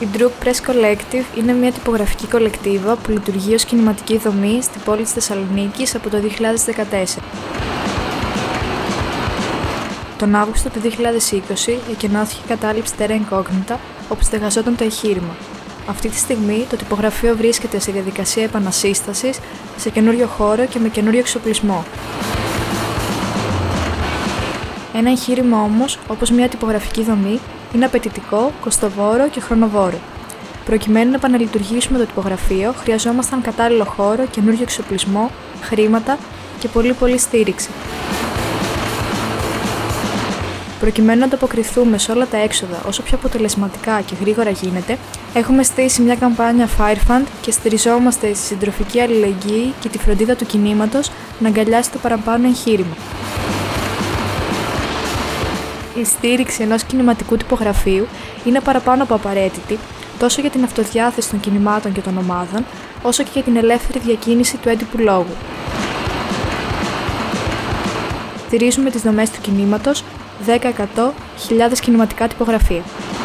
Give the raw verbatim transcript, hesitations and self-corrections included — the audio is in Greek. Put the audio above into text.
Η Droop Press Collective είναι μια τυπογραφική κολεκτίβα που λειτουργεί ως κινηματική δομή στην πόλη της Θεσσαλονίκης από το δύο χιλιάδες δεκατέσσερα. Τον Αύγουστο του δύο χιλιάδες είκοσι εκενώθηκε η κατάληψη Terra Incognita, όπου στεγαζόταν το εγχείρημα. Αυτή τη στιγμή το τυπογραφείο βρίσκεται σε διαδικασία επανασύστασης, σε καινούριο χώρο και με καινούριο εξοπλισμό. Ένα εγχείρημα όμως, όπως μια τυπογραφική δομή, είναι απαιτητικό, κοστοβόρο και χρονοβόρο. Προκειμένου να επαναλειτουργήσουμε το τυπογραφείο, χρειαζόμασταν κατάλληλο χώρο, καινούριο εξοπλισμό, χρήματα και πολύ πολύ στήριξη. Προκειμένου να ανταποκριθούμε σε όλα τα έξοδα όσο πιο αποτελεσματικά και γρήγορα γίνεται, έχουμε στήσει μια καμπάνια Firefund και στηριζόμαστε στη συντροφική αλληλεγγύη και τη φροντίδα του κινήματος να αγκαλιάσει το παραπάνω εγχείρημα. Η στήριξη ενός κινηματικού τυπογραφείου είναι παραπάνω από απαραίτητη, τόσο για την αυτοδιάθεση των κινημάτων και των ομάδων, όσο και για την ελεύθερη διακίνηση του έντυπου λόγου. Στηρίζουμε τις δομές του κινήματος, δέκα εκατό, χιλιάδες κινηματικά τυπογραφεία.